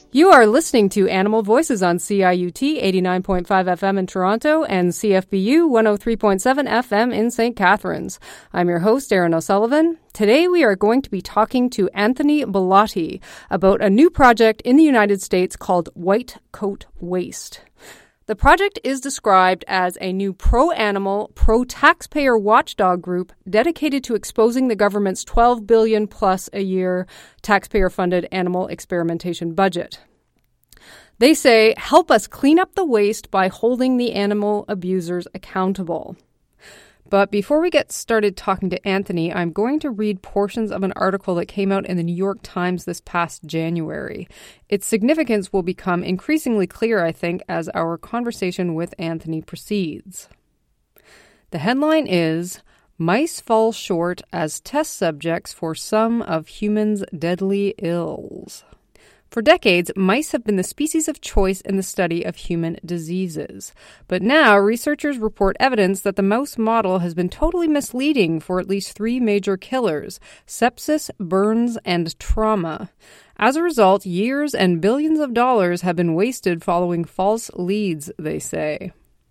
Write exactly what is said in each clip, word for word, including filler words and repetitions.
You are listening to Animal Voices on C I U T eighty-nine point five F M in Toronto and C F B U one oh three point seven F M in Saint Catharines. I'm your host, Erin O'Sullivan. Today we are going to be talking to Anthony Bellotti about a new project in the United States called White Coat Waste. The project is described as a new pro-animal, pro-taxpayer watchdog group dedicated to exposing the government's twelve billion dollars plus a year taxpayer-funded animal experimentation budget. They say, help us clean up the waste by holding the animal abusers accountable. But before we get started talking to Anthony, I'm going to read portions of an article that came out in the New York Times this past January. Its significance will become increasingly clear, I think, as our conversation with Anthony proceeds. The headline is, Mice Fall Short as Test Subjects for Some of Humans' Deadly Ills. For decades, mice have been the species of choice in the study of human diseases. But now, researchers report evidence that the mouse model has been totally misleading for at least three major killers: sepsis, burns, and trauma. As a result, years and billions of dollars have been wasted following false leads, they say.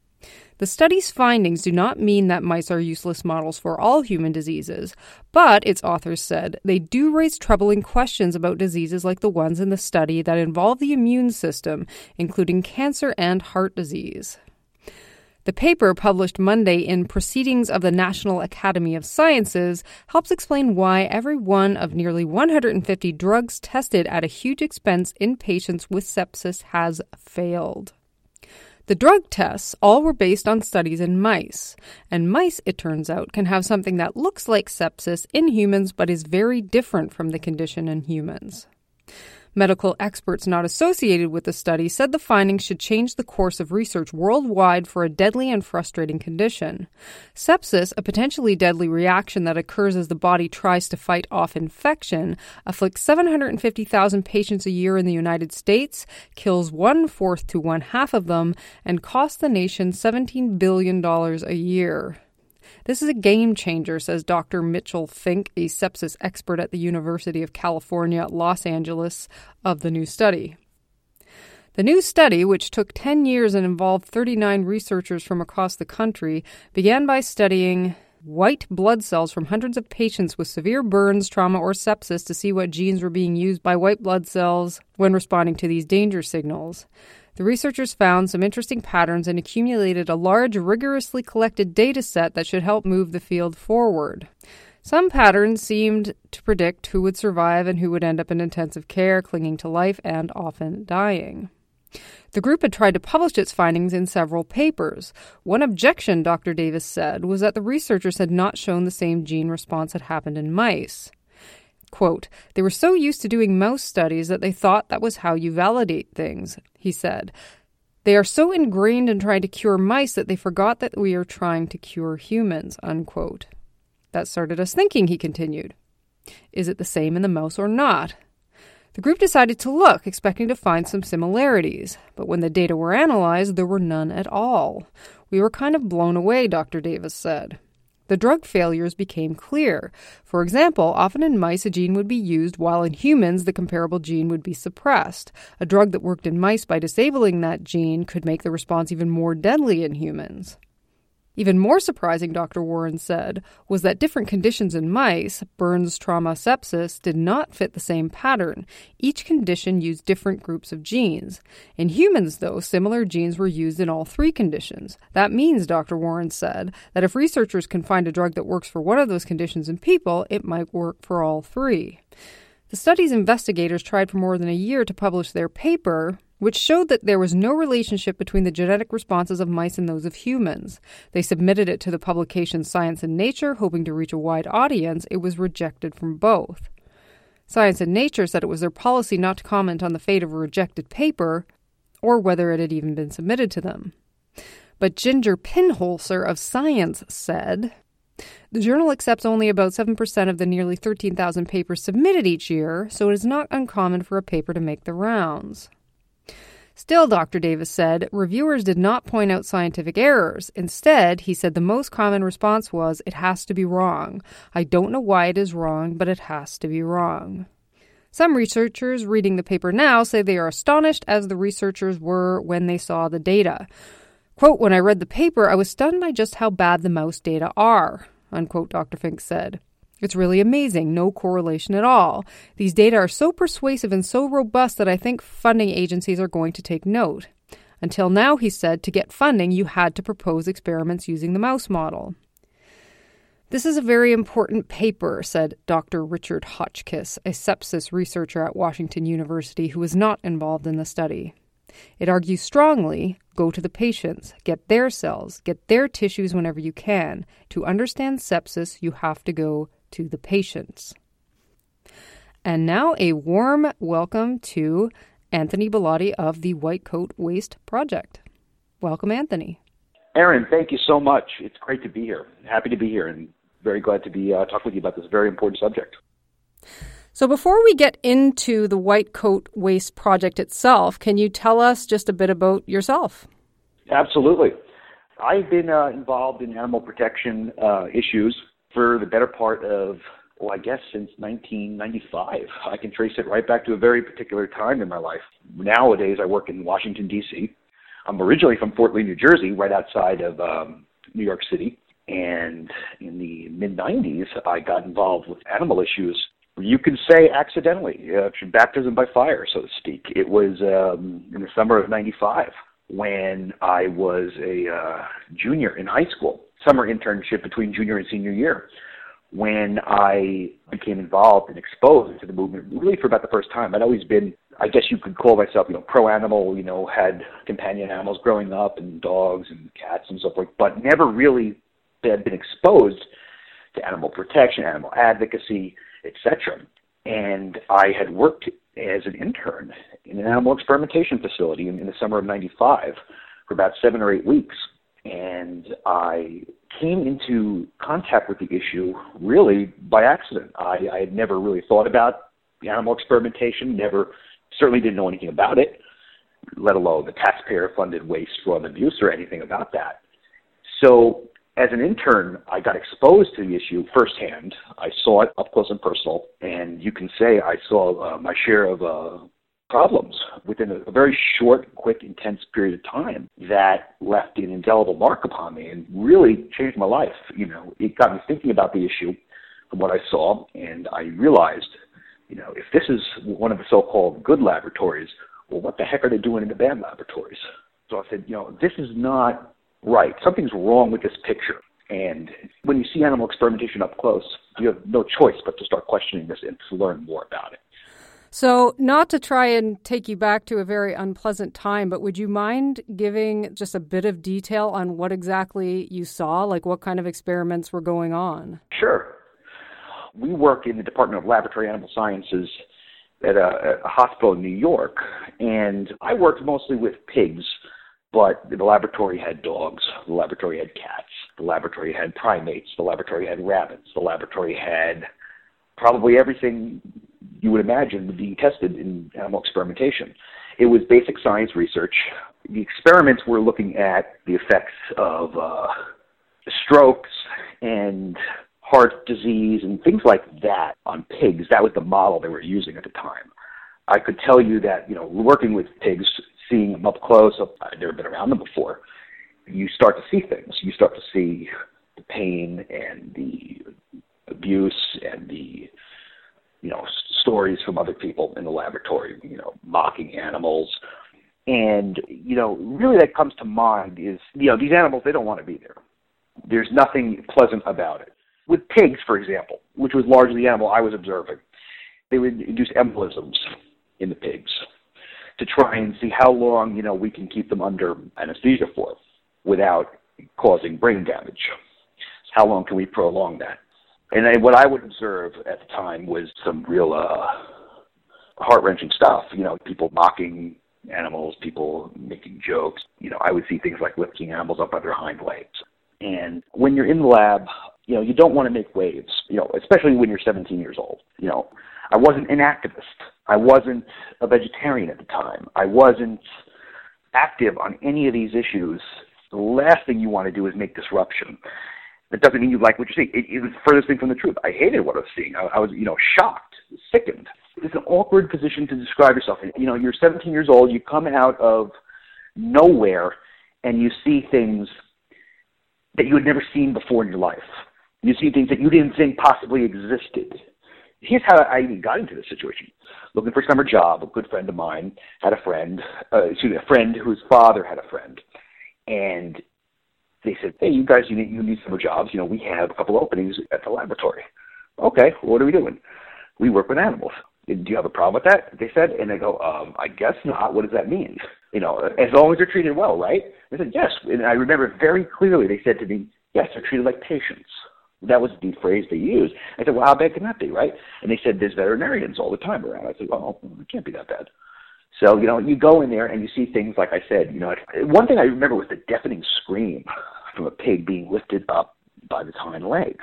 The study's findings do not mean that mice are useless models for all human diseases, but, its authors said, they do raise troubling questions about diseases like the ones in the study that involve the immune system, including cancer and heart disease. The paper, published Monday in Proceedings of the National Academy of Sciences, helps explain why every one of nearly one hundred fifty drugs tested at a huge expense in patients with sepsis has failed. The drug tests all were based on studies in mice, and mice, it turns out, can have something that looks like sepsis in humans but is very different from the condition in humans. Medical experts not associated with the study said the findings should change the course of research worldwide for a deadly and frustrating condition. Sepsis, a potentially deadly reaction that occurs as the body tries to fight off infection, afflicts seven hundred fifty thousand patients a year in the United States, kills one-fourth to one-half of them, and costs the nation seventeen billion dollars a year. This is a game changer, says Doctor Mitchell Fink, a sepsis expert at the University of California, Los Angeles, of the new study. The new study, which took ten years and involved thirty-nine researchers from across the country, began by studying white blood cells from hundreds of patients with severe burns, trauma, or sepsis to see what genes were being used by white blood cells when responding to these danger signals. The researchers found some interesting patterns and accumulated a large, rigorously collected data set that should help move the field forward. Some patterns seemed to predict who would survive and who would end up in intensive care, clinging to life, and often dying. The group had tried to publish its findings in several papers. One objection, Doctor Davis said, was that the researchers had not shown the same gene response had happened in mice. Quote, they were so used to doing mouse studies that they thought that was how you validate things, he said. They are so ingrained in trying to cure mice that they forgot that we are trying to cure humans, unquote. That started us thinking, he continued. Is it the same in the mouse or not? The group decided to look, expecting to find some similarities. But when the data were analyzed, there were none at all. We were kind of blown away, Doctor Davis said. The drug failures became clear. For example, often in mice a gene would be used while in humans the comparable gene would be suppressed. A drug that worked in mice by disabling that gene could make the response even more deadly in humans. Even more surprising, Doctor Warren said, was that different conditions in mice, burns, trauma, sepsis, did not fit the same pattern. Each condition used different groups of genes. In humans, though, similar genes were used in all three conditions. That means, Doctor Warren said, that if researchers can find a drug that works for one of those conditions in people, it might work for all three. The study's investigators tried for more than a year to publish their paper, which showed that there was no relationship between the genetic responses of mice and those of humans. They submitted it to the publication Science and Nature, hoping to reach a wide audience. It was rejected from both. Science and Nature said it was their policy not to comment on the fate of a rejected paper, or whether it had even been submitted to them. But Ginger Pinholzer of Science said, the journal accepts only about seven percent of the nearly thirteen thousand papers submitted each year, so it is not uncommon for a paper to make the rounds. Still, Doctor Davis said, reviewers did not point out scientific errors. Instead, he said the most common response was, it has to be wrong. I don't know why it is wrong, but it has to be wrong. Some researchers reading the paper now say they are astonished as the researchers were when they saw the data. Quote, "When I read the paper, I was stunned by just how bad the mouse data are," unquote, Doctor Fink said. "It's really amazing, no correlation at all. These data are so persuasive and so robust that I think funding agencies are going to take note. Until now," he said, "to get funding, you had to propose experiments using the mouse model." "This is a very important paper," said Doctor Richard Hotchkiss, a sepsis researcher at Washington University who was not involved in the study. "It argues strongly, go to the patients, get their cells, get their tissues whenever you can. To understand sepsis, you have to go to the patients." And now a warm welcome to Anthony Bellotti of the White Coat Waste Project. Welcome, Anthony. Erin, thank you so much. It's great to be here. Happy to be here and very glad to be uh, talking with you about this very important subject. So before we get into the White Coat Waste Project itself, can you tell us just a bit about yourself? Absolutely. I've been uh, involved in animal protection uh, issues for the better part of, well, I guess since nineteen ninety-five. I can trace it right back to a very particular time in my life. Nowadays, I work in Washington, D C I'm originally from Fort Lee, New Jersey, right outside of um, New York City. And in the mid nineties, I got involved with animal issues. You could say accidentally, uh, baptism by fire, so to speak. It was um, in the summer of ninety-five when I was a uh, junior in high school, summer internship between junior and senior year, when I became involved and exposed to the movement really for about the first time. I'd always been, I guess you could call myself, you know, pro-animal, you know, had companion animals growing up and dogs and cats and so forth, but never really had been exposed to animal protection, animal advocacy, et cetera. And I had worked as an intern in an animal experimentation facility in, in the summer of ninety-five for about seven or eight weeks. And I came into contact with the issue really by accident. I, I had never really thought about the animal experimentation, never, certainly didn't know anything about it, let alone the taxpayer-funded waste, fraud, and abuse or anything about that. So as an intern, I got exposed to the issue firsthand. I saw it up close and personal, and you can say I saw uh, my share of uh, problems within a, a very short, quick, intense period of time that left an indelible mark upon me and really changed my life. You know, it got me thinking about the issue from what I saw, and I realized, you know, if this is one of the so-called good laboratories, well, what the heck are they doing in the bad laboratories? So I said, you know, this is not right. Something's wrong with this picture. And when you see animal experimentation up close, you have no choice but to start questioning this and to learn more about it. So not to try and take you back to a very unpleasant time, but would you mind giving just a bit of detail on what exactly you saw, like what kind of experiments were going on? Sure. We work in the Department of Laboratory Animal Sciences at a, a hospital in New York, and I worked mostly with pigs. But the laboratory had dogs, the laboratory had cats, the laboratory had primates, the laboratory had rabbits, the laboratory had probably everything you would imagine being tested in animal experimentation. It was basic science research. The experiments were looking at the effects of uh, strokes and heart disease and things like that on pigs. That was the model they were using at the time. I could tell you that, you know, working with pigs, seeing them up close, I'd never been around them before, you start to see things. You start to see the pain and the abuse and the, you know, stories from other people in the laboratory, you know, mocking animals. And, you know, really that comes to mind is, you know, these animals, they don't want to be there. There's nothing pleasant about it. With pigs, for example, which was largely the animal I was observing, they would induce embolisms in the pigs to try and see how long, you know, we can keep them under anesthesia for without causing brain damage. How long can we prolong that? And then what I would observe at the time was some real uh, heart-wrenching stuff, you know, people mocking animals, people making jokes. You know, I would see things like lifting animals up by their hind legs. And when you're in the lab, you know, you don't want to make waves, you know, especially when you're seventeen years old. You know, I wasn't an activist. I wasn't a vegetarian at the time. I wasn't active on any of these issues. The last thing you want to do is make disruption. That doesn't mean you like what you see. It is the furthest thing from the truth. I hated what I was seeing. I, I was, you know, shocked, sickened. It's an awkward position to describe yourself in. You know, you're seventeen years old, you come out of nowhere, and you see things that you had never seen before in your life. You see things that you didn't think possibly existed. Here's how I even got into this situation. Looking for a summer job, a good friend of mine had a friend, uh, excuse me, a friend whose father had a friend. And they said, hey, you guys, you need, you need summer jobs. You know, we have a couple openings at the laboratory. Okay, well, what are we doing? We work with animals. Do you have a problem with that? They said, and they go, um, I guess not. What does that mean? You know, as long as they're treated well, right? I said, yes. And I remember very clearly they said to me, yes, they're treated like patients. That was the phrase they used. I said, well, how bad can that be, right? And they said, there's veterinarians all the time around. I said, well, it can't be that bad. So, you know, you go in there and you see things like I said, you know, one thing I remember was the deafening scream from a pig being lifted up by the hind legs,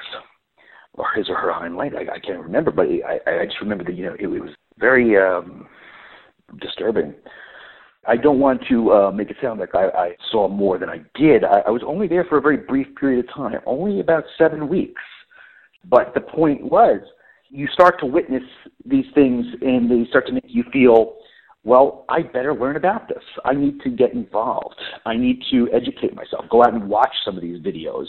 or his or her hind leg. I, I can't remember, but I, I just remember that, you know, it, it was very um, disturbing. I don't want to uh, make it sound like I, I saw more than I did. I, I was only there for a very brief period of time, only about seven weeks. But the point was, you start to witness these things and they start to make you feel, well, I better learn about this. I need to get involved. I need to educate myself. Go out and watch some of these videos,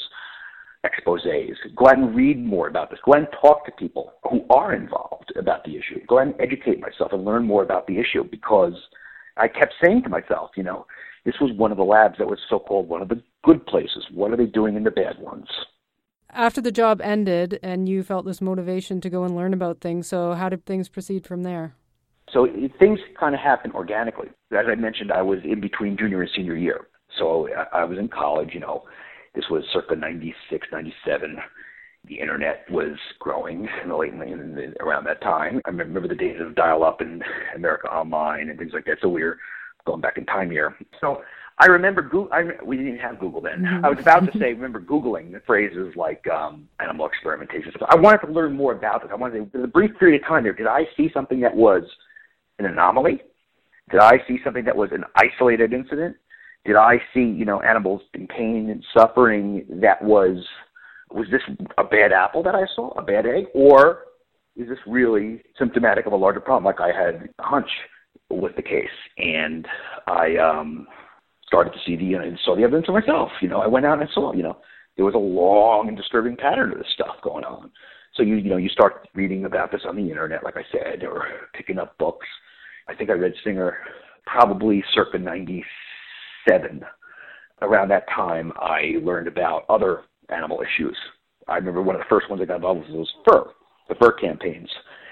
exposés. Go out and read more about this. Go out and talk to people who are involved about the issue. Go out and educate myself and learn more about the issue, because I kept saying to myself, you know, this was one of the labs that was so-called one of the good places. What are they doing in the bad ones? After the job ended and you felt this motivation to go and learn about things, so how did things proceed from there? So it, things kind of happened organically. As I mentioned, I was in between junior and senior year. So I, I was in college, you know. This was circa ninety-six, ninety-seven. The internet was growing in the late in the, around that time. I remember the days of dial-up and America Online and things like that. So we were going back in time here. So I remember Google. I, we didn't have Google then. Mm-hmm. I was about to say, remember Googling the phrases like um, animal experimentation. So I wanted to learn more about this. I wanted to, in a brief period of time there, did I see something that was an anomaly? Did I see something that was an isolated incident? Did I see, you know, animals in pain and suffering that was, was this a bad apple that I saw, a bad egg? Or is this really symptomatic of a larger problem, like I had a hunch with the case? And I um, started to see the, you know, saw the evidence for myself. You know, I went out and I saw, you know, there was a long and disturbing pattern of this stuff going on. So, you, you know, you start reading about this on the internet, like I said, or picking up books. I think I read Singer probably circa ninety-seven. Around that time, I learned about other animal issues. I remember one of the first ones I got involved with was fur, the fur campaigns.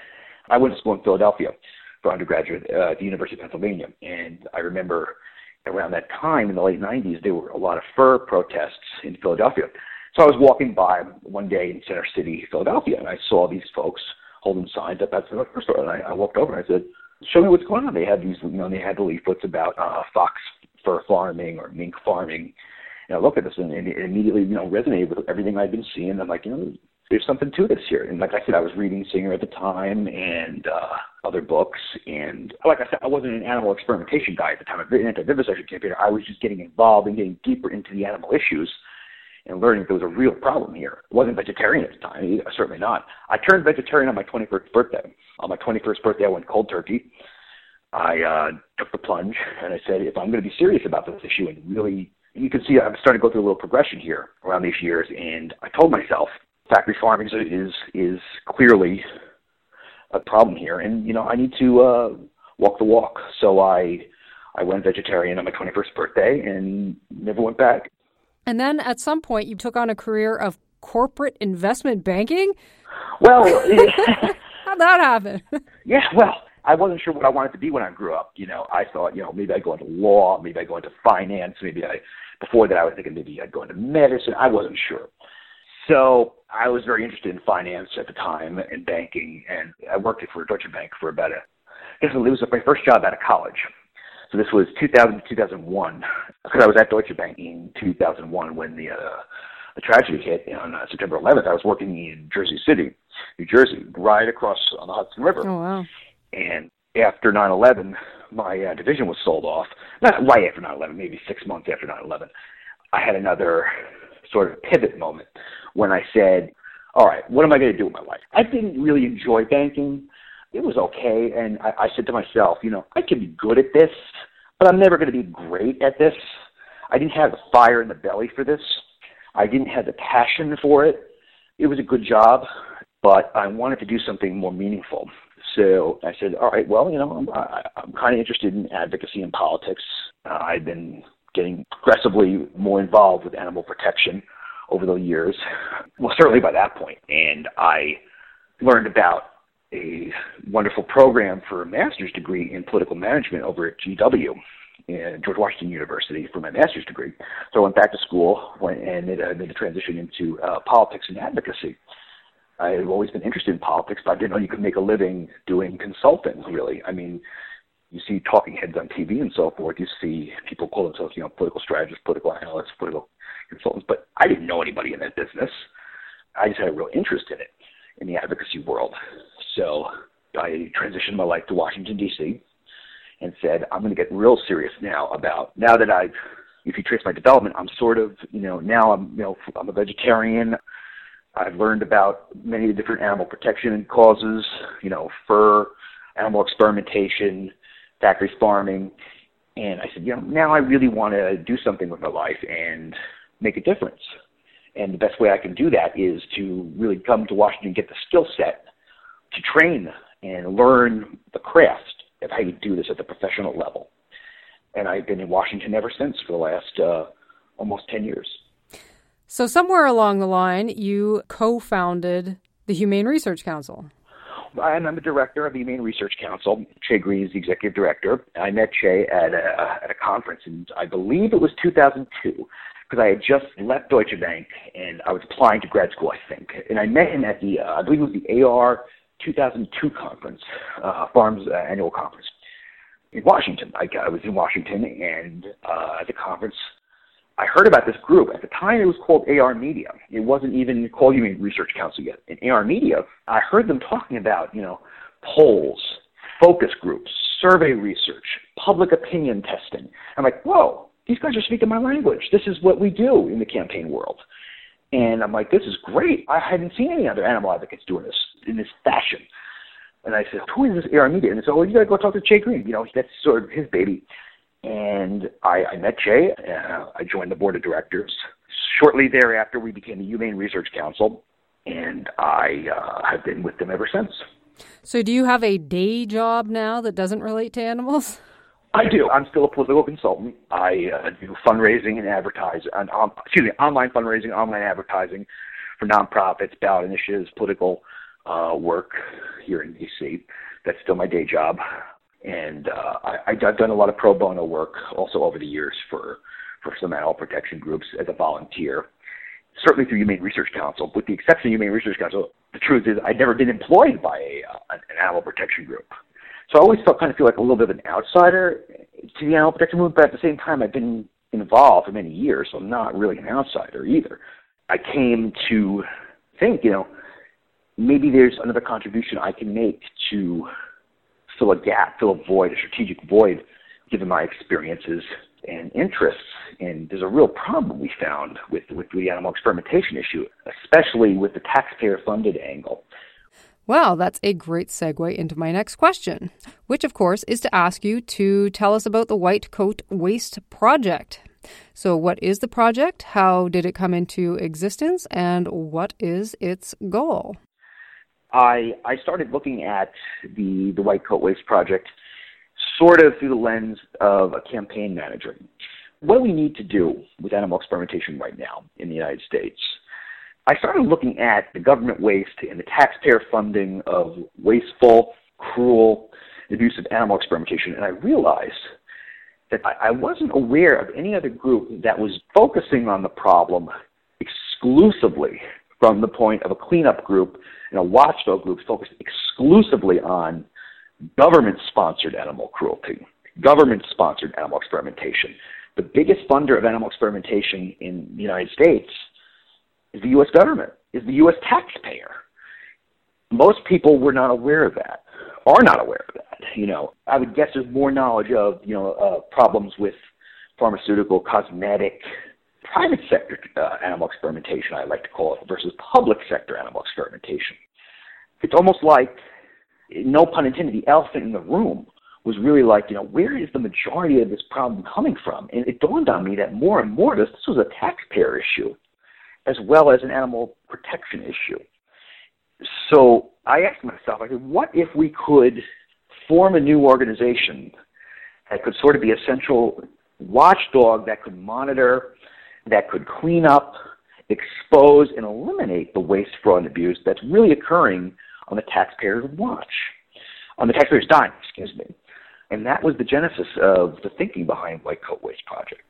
I went to school in Philadelphia for undergraduate uh, at the University of Pennsylvania, and I remember around that time in the late nineties, there were a lot of fur protests in Philadelphia. So I was walking by one day in Center City, Philadelphia, and I saw these folks holding signs up at the fur store, and I, I walked over and I said, show me what's going on. They had these, you know, they had the leaflets about uh, fox fur farming or mink farming. And I looked at this and it immediately, you know, resonated with everything I'd been seeing. I'm like, you know, there's something to this here. And like I said, I was reading Singer at the time and uh, other books. And like I said, I wasn't an animal experimentation guy at the time. I'd been an anti-vivisection campaigner. I was just getting involved and getting deeper into the animal issues and learning there was a real problem here. I wasn't vegetarian at the time, either, certainly not. I turned vegetarian on my twenty-first birthday. On my twenty-first birthday, I went cold turkey. I uh, took the plunge, and I said, if I'm going to be serious about this issue and really, you can see I'm starting to go through a little progression here around these years, and I told myself, factory farming is is clearly a problem here, and, you know, I need to uh, walk the walk. So I I went vegetarian on my twenty-first birthday and never went back. And then at some point, you took on a career of corporate investment banking? Well, how'd that happen? Yeah, well, I wasn't sure what I wanted to be when I grew up. You know, I thought, you know, maybe I'd go into law, maybe I'd go into finance, maybe I, before that I was thinking maybe I'd go into medicine. I wasn't sure. So I was very interested in finance at the time and banking, and I worked for Deutsche Bank for about a, I guess it was my first job out of college. So this was two thousand to two thousand one, because I was at Deutsche Bank in two thousand one when the, uh, the tragedy hit on uh, September eleventh. I was working in Jersey City, New Jersey, right across on the Hudson River. Oh, wow. And after nine eleven, my uh, division was sold off. Not right after nine eleven, maybe six months after nine eleven. I had another sort of pivot moment when I said, all right, what am I going to do with my life? I didn't really enjoy banking. it was okay. And I, I said to myself, you know, I can be good at this, but I'm never going to be great at this. I didn't have the fire in the belly for this. I didn't have the passion for it. It was a good job, but I wanted to do something more meaningful. So I said, all right, well, you know, I'm, I, I'm kind of interested in advocacy and politics. Uh, I've been getting progressively more involved with animal protection over the years. Well, certainly by that point. And I learned about a wonderful program for a master's degree in political management over at G W, in George Washington University, for my master's degree. So I went back to school went, and made a, made a transition into uh, politics and advocacy. I've always been interested in politics, but I didn't know you could make a living doing consulting, really. I mean, you see talking heads on T V and so forth. You see people call themselves, you know, political strategists, political analysts, political consultants. But I didn't know anybody in that business. I just had a real interest in it, in the advocacy world. So I transitioned my life to Washington, D C, and said, I'm going to get real serious now about, now that I've, if you trace my development, I'm sort of, you know, now I'm, you know, I'm a vegetarian. I've learned about many different animal protection causes, you know, fur, animal experimentation, factory farming. And I said, you know, now I really want to do something with my life and make a difference. And the best way I can do that is to really come to Washington and get the skill set to train and learn the craft of how you do this at the professional level. And I've been in Washington ever since for the last uh, almost ten years. So somewhere along the line, you co-founded the Humane Research Council. I'm the director of the Humane Research Council. Che Green is the executive director. I met Che at a, at a conference in, I believe it was two thousand two, because I had just left Deutsche Bank and I was applying to grad school, I think. And I met him at the, uh, I believe it was the A R two thousand two conference, uh, Farms uh, annual conference in Washington. I, I was in Washington, and uh, at the conference, I heard about this group. At the time, it was called A R Media. It wasn't even called Humane Research Council yet. In A R Media, I heard them talking about, you know, polls, focus groups, survey research, public opinion testing. I'm like, whoa, these guys are speaking my language. This is what we do in the campaign world. And I'm like, this is great. I hadn't seen any other animal advocates doing this in this fashion. And I said, who is this A R Media? And they said, oh, you got to go talk to Che Green. You know, that's sort of his baby. And I, I met Che. Uh, I joined the board of directors. Shortly thereafter, we became the Humane Research Council, and I uh, have been with them ever since. So do you have a day job now that doesn't relate to animals? I do. I'm still a political consultant. I uh, do fundraising and advertising, and, um, excuse me, online fundraising, online advertising for nonprofits, ballot initiatives, political uh, work here in D C. That's still my day job. And uh, I, I've done a lot of pro bono work also over the years for, for some animal protection groups as a volunteer, certainly through Humane Research Council. With the exception of Humane Research Council, the truth is I'd never been employed by a, uh, an animal protection group. So I always felt kind of feel like a little bit of an outsider to the animal protection movement, but at the same time I've been involved for many years, so I'm not really an outsider either. I came to think, you know, maybe there's another contribution I can make to fill a gap, fill a void, a strategic void, given my experiences and interests. And there's a real problem we found with, with the animal experimentation issue, especially with the taxpayer-funded angle. Well, that's a great segue into my next question, which, of course, is to ask you to tell us about the White Coat Waste Project. So what is the project? How did it come into existence? And what is its goal? I, I started looking at the, the White Coat Waste Project sort of through the lens of a campaign manager. What do we need to do with animal experimentation right now in the United States? I started looking at the government waste and the taxpayer funding of wasteful, cruel, abusive animal experimentation, and I realized that I, I wasn't aware of any other group that was focusing on the problem exclusively from the point of a cleanup group and a watchdog group focused exclusively on government-sponsored animal cruelty, government-sponsored animal experimentation. The biggest funder of animal experimentation in the United States is the U S government, is the U S taxpayer. Most people were not aware of that, are not aware of that. You know, I would guess there's more knowledge of, you know, uh, problems with pharmaceutical, cosmetic, private sector uh, animal experimentation, I like to call it, versus public sector animal experimentation. It's almost like no pun intended, the elephant in the room was really like, you know, where is the majority of this problem coming from? And it dawned on me that more and more this, this was a taxpayer issue as well as an animal protection issue. So I asked myself, I said, what if we could form a new organization that could sort of be a central watchdog that could monitor, that could clean up, expose, and eliminate the waste, fraud, and abuse that's really occurring on the taxpayer's watch, on the taxpayer's dime, excuse me. And that was the genesis of the thinking behind White Coat Waste Project.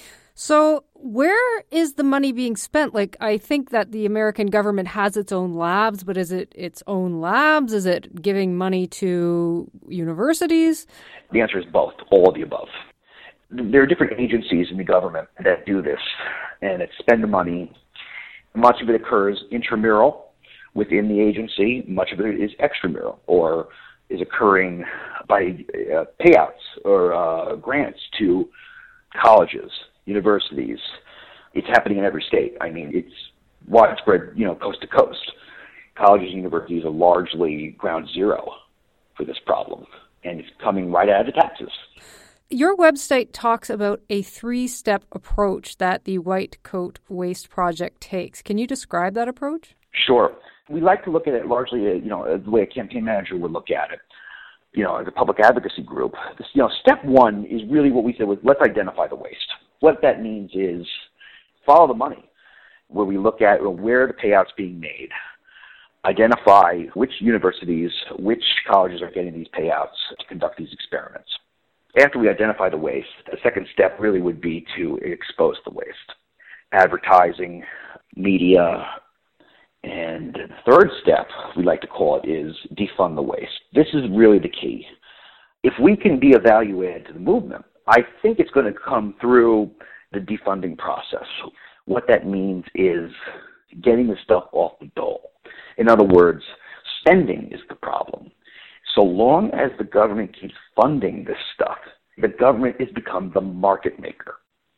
So where is the money being spent? Like, I think that the American government has its own labs, but is it its own labs? Is it giving money to universities? The answer is both, all of the above. There are different agencies in the government that do this and that spend the money. Much of it occurs intramural within the agency. Much of it is extramural or is occurring by uh, payouts or uh, grants to colleges, universities. It's happening in every state. I mean, it's widespread, you know, coast to coast. Colleges and universities are largely ground zero for this problem, and it's coming right out of the taxes. Your website talks about a three-step approach that the White Coat Waste Project takes. Can you describe that approach? Sure. We like to look at it largely, you know, the way a campaign manager would look at it. You know, as a public advocacy group, this, you know, step one is really what we said was let's identify the waste. What that means is follow the money, where we look at where the payouts being made, identify which universities, which colleges are getting these payouts to conduct these experiments. After we identify the waste, the second step really would be to expose the waste. Advertising, media, and the third step, we like to call it, is defund the waste. This is really the key. If we can be a value add to the movement, I think it's going to come through the defunding process. What that means is getting the stuff off the dole. In other words, spending is the problem. So long as the government keeps funding this stuff, the government has become the market maker.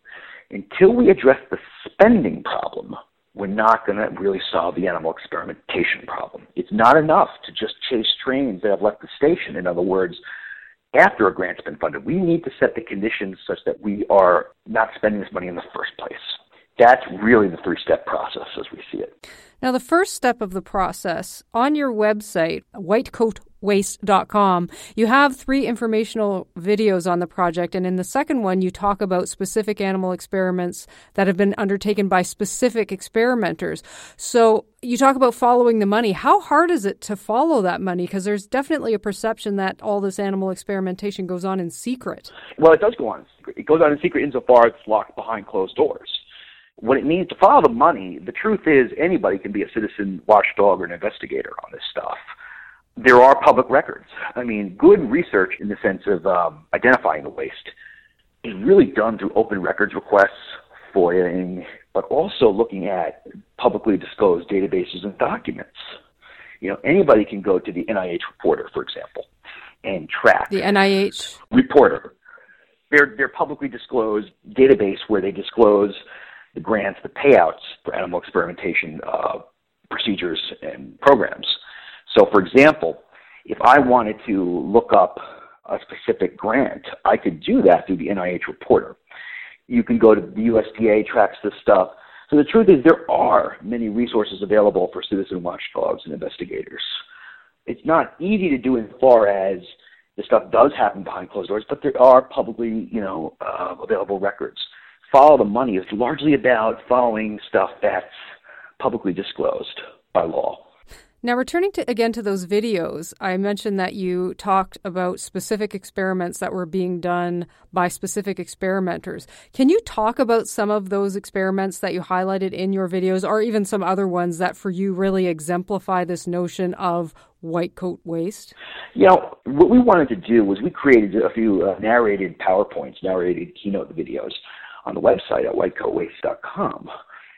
Until we address the spending problem, we're not going to really solve the animal experimentation problem. It's not enough to just chase trains that have left the station. In other words, after a grant's been funded, we need to set the conditions such that we are not spending this money in the first place. That's really the three-step process as we see it. Now, the first step of the process, on your website, white coat waste dot com, you have three informational videos on the project, and in the second one, you talk about specific animal experiments that have been undertaken by specific experimenters. So you talk about following the money. How hard is it to follow that money? Because there's definitely a perception that all this animal experimentation goes on in secret. Well, it does go on in secret. It goes on in secret insofar as it's locked behind closed doors. What it means to follow the money, the truth is anybody can be a citizen watchdog or an investigator on this stuff. There are public records. I mean, good research in the sense of um, identifying the waste is really done through open records requests, FOIAing, but also looking at publicly disclosed databases and documents. You know, anybody can go to the N I H Reporter, for example, and track. The N I H Reporter. They're, they're publicly disclosed database where they disclose the grants, the payouts for animal experimentation uh, procedures and programs. So, for example, if I wanted to look up a specific grant, I could do that through the N I H Reporter. You can go to the U S D A, tracks this stuff. So the truth is there are many resources available for citizen watchdogs and investigators. It's not easy to do as far as the stuff does happen behind closed doors, but there are publicly, you know, uh, available records. Follow the money is largely about following stuff that's publicly disclosed by law. Now, returning to again to those videos, I mentioned that you talked about specific experiments that were being done by specific experimenters. Can you talk about some of those experiments that you highlighted in your videos, or even some other ones that for you really exemplify this notion of white coat waste? You know, what we wanted to do was we created a few uh, narrated PowerPoints, narrated keynote videos on the website at white coat waste dot com.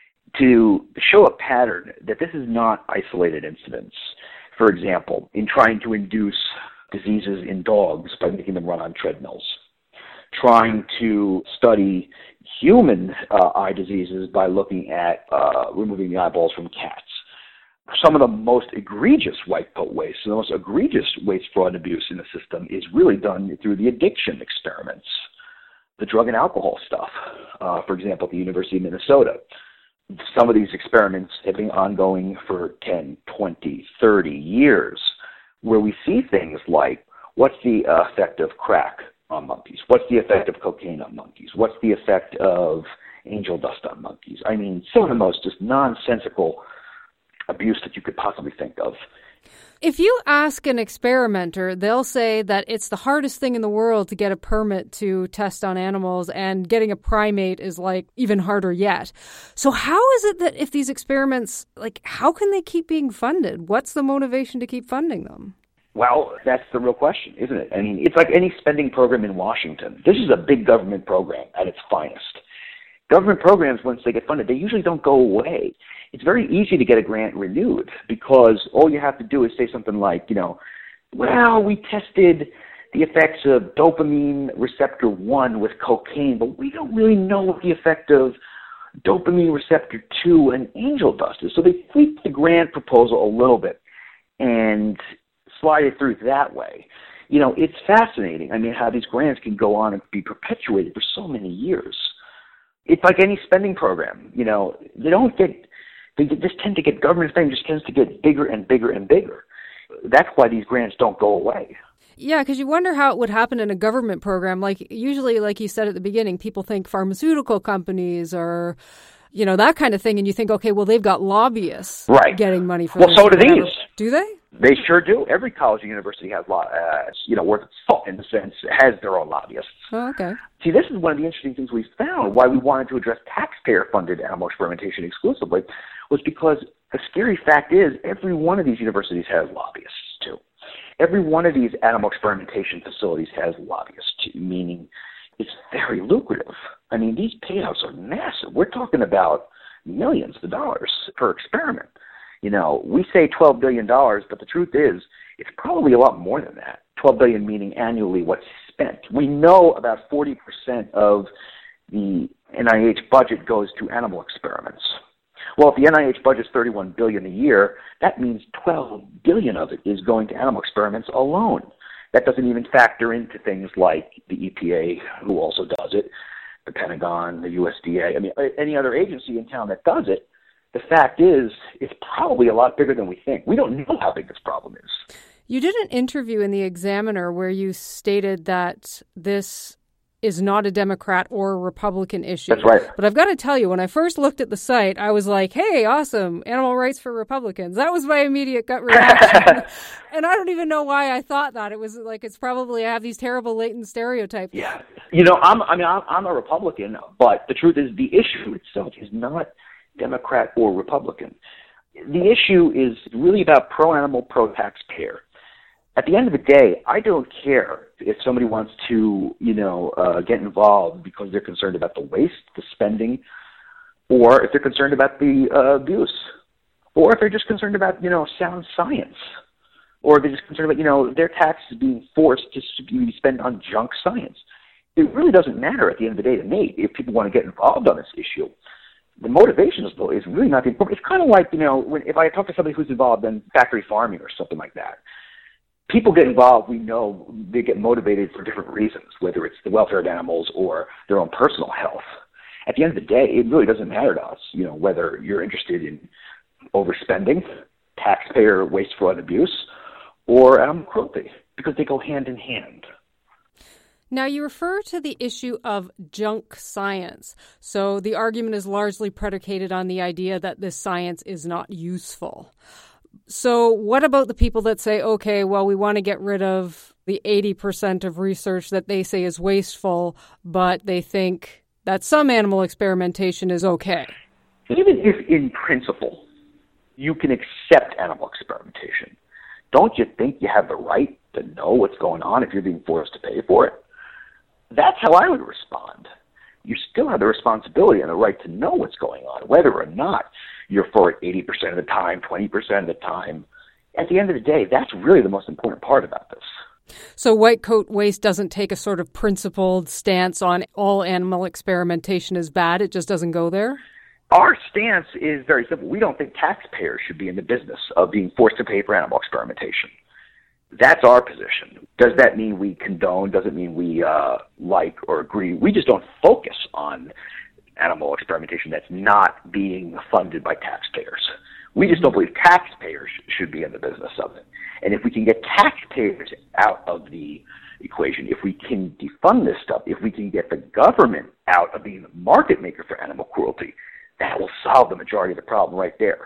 To show a pattern that this is not isolated incidents. For example, in trying to induce diseases in dogs by making them run on treadmills, trying to study human uh, eye diseases by looking at uh, removing the eyeballs from cats, some of the most egregious white coat waste, the most egregious waste, fraud, and abuse in the system is really done through the addiction experiments, the drug and alcohol stuff. Uh, for example, at the University of Minnesota, some of these experiments have been ongoing for ten, twenty, thirty years, where we see things like, what's the effect of crack on monkeys? What's the effect of cocaine on monkeys? What's the effect of angel dust on monkeys? I mean, some of the most just nonsensical abuse that you could possibly think of. If you ask an experimenter, they'll say that it's the hardest thing in the world to get a permit to test on animals, and getting a primate is like even harder yet. So how is it that if these experiments, like, how can they keep being funded? What's the motivation to keep funding them? Well, that's the real question, isn't it? I mean, it's like any spending program in Washington. This is a big government program at its finest. Government programs, once they get funded, they usually don't go away. It's very easy to get a grant renewed because all you have to do is say something like, you know, well, we tested the effects of dopamine receptor one with cocaine, but we don't really know what the effect of dopamine receptor two and angel dust is. So they tweak the grant proposal a little bit and slide it through that way. You know, it's fascinating, I mean, how these grants can go on and be perpetuated for so many years. It's like any spending program, you know, they don't get, they just tend to get, government spending just tends to get bigger and bigger and bigger. That's why these grants don't go away. Yeah, because you wonder how it would happen in a government program. Like, usually, like you said at the beginning, people think pharmaceutical companies or, you know, that kind of thing. And you think, okay, well, they've got lobbyists right. getting money for well, this. Well, so do these. Do they? They sure do. Every college and university has, uh, you know, worth its salt in the sense, has their own lobbyists. Oh, okay. See, this is one of the interesting things we found, why we wanted to address taxpayer-funded animal experimentation exclusively, was because the scary fact is every one of these universities has lobbyists, too. Every one of these animal experimentation facilities has lobbyists, too, meaning it's very lucrative. I mean, these payouts are massive. We're talking about millions of dollars per experiment. You know, we say twelve billion dollars, but the truth is it's probably a lot more than that. twelve billion dollars meaning annually what's spent. We know about forty percent of the N I H budget goes to animal experiments. Well, if the N I H budget is thirty-one billion dollars a year, that means twelve billion dollars of it is going to animal experiments alone. That doesn't even factor into things like the E P A, who also does it, the Pentagon, the U S D A. I mean, any other agency in town that does it. The fact is, it's probably a lot bigger than we think. We don't know how big this problem is. You did an interview in the Examiner where you stated that this is not a Democrat or a Republican issue. That's right. But I've got to tell you, when I first looked at the site, I was like, hey, awesome, animal rights for Republicans. That was my immediate gut reaction. And I don't even know why I thought that. It was like, it's probably, I have these terrible latent stereotypes. Yeah. You know, I'm, I mean, I'm, I'm a Republican, but the truth is the issue itself is not Democrat or Republican. The issue is really about pro-animal, pro-taxpayer. At the end of the day, I don't care if somebody wants to, you know, uh, get involved because they're concerned about the waste, the spending, or if they're concerned about the uh, abuse, or if they're just concerned about, you know, sound science, or they're just concerned about, you know, their taxes being forced to be spent on junk science. It really doesn't matter at the end of the day to me if people want to get involved on this issue. The motivation is, is really not the important. It's kind of like, you know, when, if I talk to somebody who's involved in factory farming or something like that, people get involved, we know they get motivated for different reasons, whether it's the welfare of animals or their own personal health. At the end of the day, it really doesn't matter to us, you know, whether you're interested in overspending, taxpayer waste, fraud, and abuse, or animal cruelty, because they go hand in hand. Now, you refer to the issue of junk science. So the argument is largely predicated on the idea that this science is not useful. So what about the people that say, okay, well, we want to get rid of the eighty percent of research that they say is wasteful, but they think that some animal experimentation is okay? Even if in principle you can accept animal experimentation, don't you think you have the right to know what's going on if you're being forced to pay for it? That's how I would respond. You still have the responsibility and the right to know what's going on, whether or not you're for it eighty percent of the time, twenty percent of the time. At the end of the day, that's really the most important part about this. So White Coat Waste doesn't take a sort of principled stance on all animal experimentation is bad. It just doesn't go there? Our stance is very simple. We don't think taxpayers should be in the business of being forced to pay for animal experimentation. That's our position. Does that mean we condone? Does it mean we uh, like or agree? We just don't focus on animal experimentation that's not being funded by taxpayers. We just don't believe taxpayers should be in the business of it. And if we can get taxpayers out of the equation, if we can defund this stuff, if we can get the government out of being the market maker for animal cruelty, that will solve the majority of the problem right there.